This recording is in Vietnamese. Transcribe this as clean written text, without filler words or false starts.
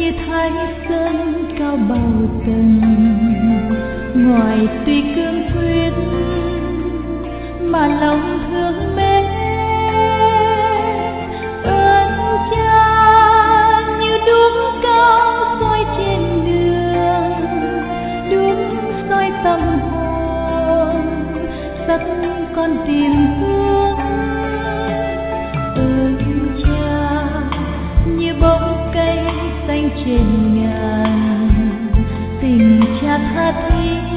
thái sơn cao bao tầng, ngoài tuy cương quyết mà lòng thương mến. Ơn cha như đuốc cao soi trên đường, đuốc soi tâm hồn dắt con tìm hướng. Ơn cha như bóng cây xanh trên ngàn, tình cha tha thiết